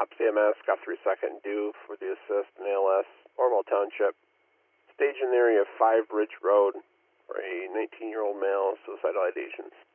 Cops AMS, got 3-2nd due for the assist in ALS, Orwell Township. Stage in the area of 5 Ridge Road for a 19-year-old male, suicidal ideations.